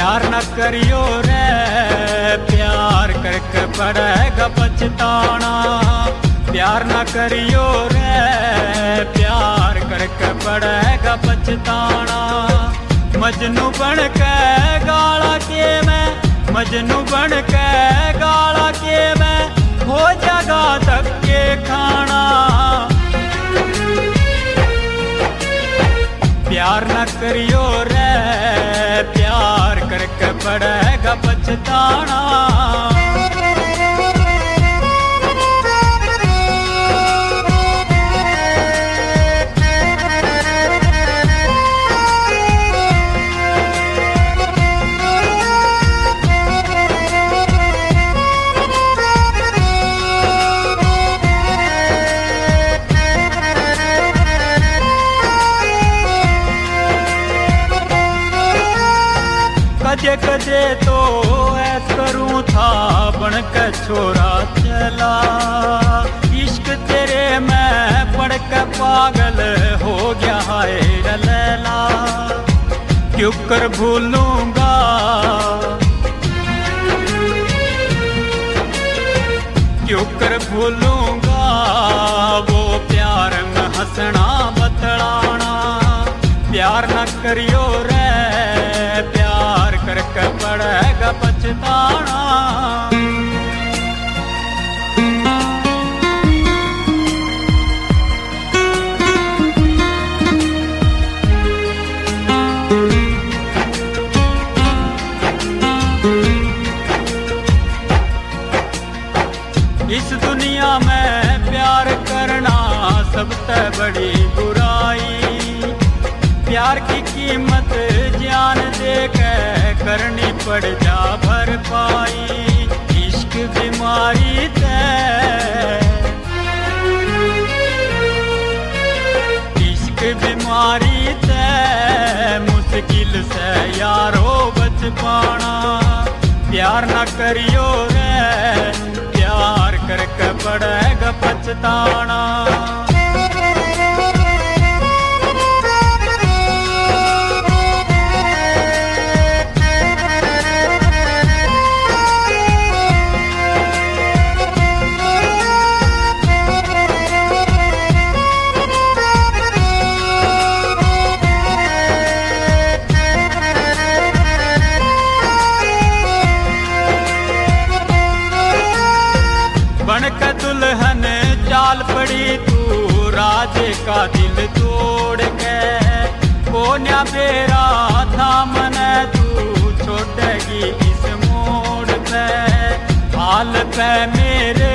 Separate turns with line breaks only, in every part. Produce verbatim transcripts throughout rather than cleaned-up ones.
प्यार न करियो रे, प्यार करके पड़ेगा पछताना। प्यार न करियो रे, प्यार करके पड़ेगा पछताना। मजनू बन के गाला के मैं, मजनू बन के गाला के मैं हो जगा धक्के खाना। प्यार न करियो रे, प्यार करके पड़ेगा पछताना। कजे कजे तो ऐस करूं था बन के छोरा चला। इश्क तेरे मैं पढ़ के पागल हो गया है लैला। क्यों कर भूलूंगा, क्यों कर भूलूंगा वो प्यार में हंसना बतलाना। प्यार न करियो रे, प्यार करके पड़ेगा पछताना। इस दुनिया में प्यार करना सबसे बड़ी बुराई। प्यार की कीमत जान दे के करनी पड़ जा भरपाई। इश्क बीमारी ते, इश्क बीमारी ते मुश्किल से यारो बच पाना। प्यार न करियो रे, प्यार करके पड़ेगा पछताना। बन के दुल्हन चाल पड़ी तू राजे का दिल तोड़ के। कोन्या बेरा था मन तू छोड़ेगी इस मोड़ पे। हाल पे मेरे,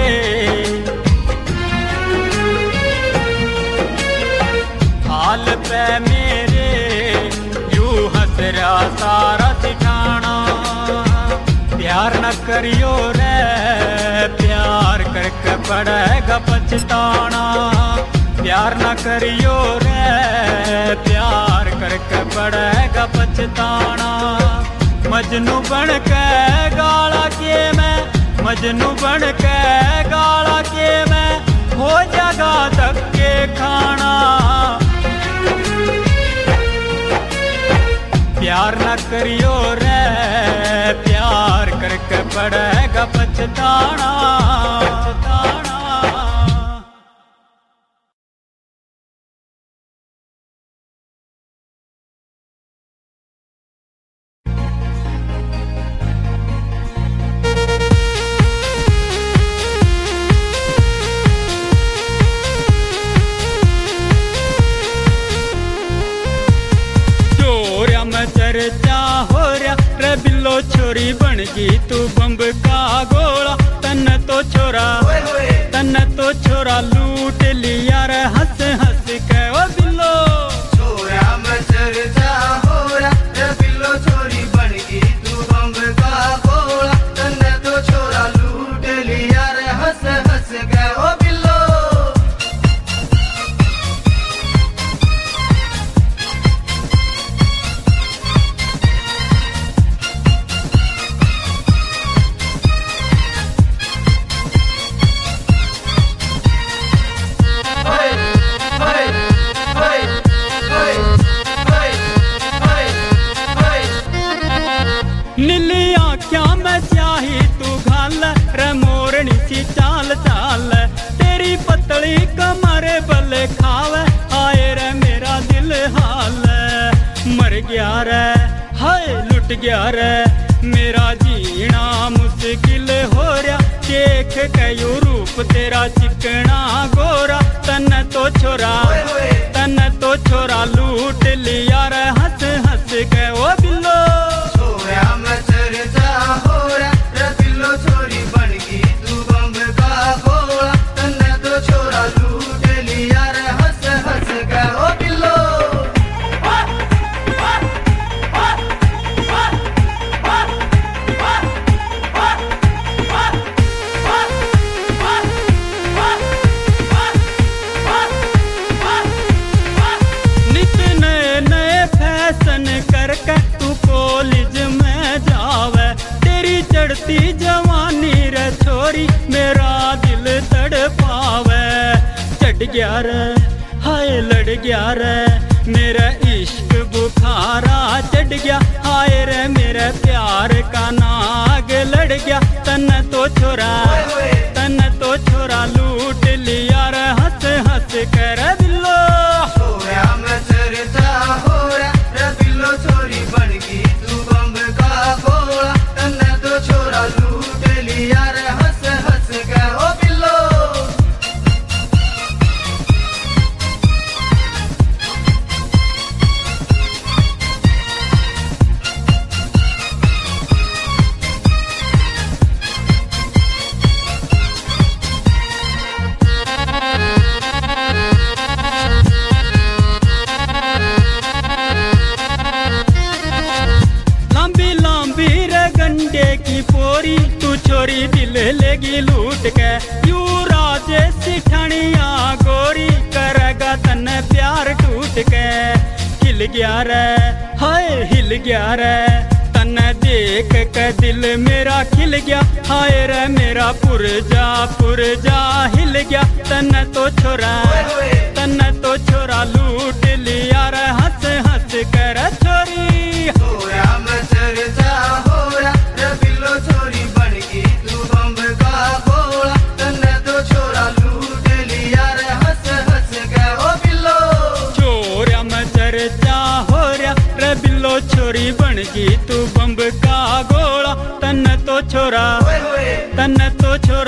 हाल पे मेरे यूं हंस रहा सारा ठिकाना। प्यार न करियो रे, प्यार करके पड़ेगा पछताना। प्यार न करियो रे, प्यार करके पड़ेगा पछताना। मजनू बन के गाला के मैं, मजनू बन के गाला के मैं हो जगा धक्के खाना। प्यार न करियो रे, प्यार करके पड़ेगा पछताना, पछताना। चर्चा हो रहा रे बिल्लो छोरी बन गई तू बम्ब का गोला। तन तो छोरा तन तो छोरा लूट लिया रे हंस हंस के ओ बिल्लो।
छोरा में चर्चा हो रहा रे बिल्लो छोरी बन गई तू बम्ब का गोला। तन तो छोरा लूट लिया रे हंस हंस के ओ बिल्लो। Hey!
गया रे, हाय लुट गया रे, मेरा जीना मुश्किल हो रहा, देख कयो रूप तेरा चिकना गोरा, तन तो छोरा तन तो छोरा लूट लिया रे, हंस हंस के ओ बिल्लो
छोरा मैं चर्चा हो रहा रे बिल्लो, छोरी बन गई तू बम्ब का गोला, तन तो छोरा लूट लिया रे, हंस हंस के ओ बिल्लो।
करके तू कॉलेज में जावे, तेरी चढ़ती जवानी रे छोरी मेरा दिल तड़पावे, चढ़ गया रे हाय लड़ गया रे, मेरा इश्क बुखारा चढ़ गया, हाय रे मेरे प्यार का नाग लड़ गया, तन तो छोरा तन तो छोरा लूट लिया रे, हंस हंस कर बिल्लो
छोरा मैं चर्चा हो रहा रे बिल्लो, छोरी बन गई तू बम्ब का गोला, तन तो छोरा लूट लिया रे, हंस हंस के ओ बिल्लो।
की पोरी तू छोरी दिल लेगी लूट के, यू राजेश ठणिया गोरी करेगा तन प्यार टूट के, हिल गया रे हाय हिल गया रे, तन देख के दिल मेरा खिल गया, हाय रे मेरा पुरजा पुरजा हिल गया, तन तो छोरा तन तो छोरा लूट लिया रे, हंस हंस कर छोरी
छोरा मैं चर्चा हो रहा रे बिल्लो, छोरी बन गई तू बम्ब का गोला, तन तो छोरा लूट लिया रे, हंस हंस के ओ बिल्लो
छोरा मैं चर्चा हो रहा रे बिल्लो, छोरी बन गई तू बम्ब का गोला, तन तो छोरा तन तो छोरा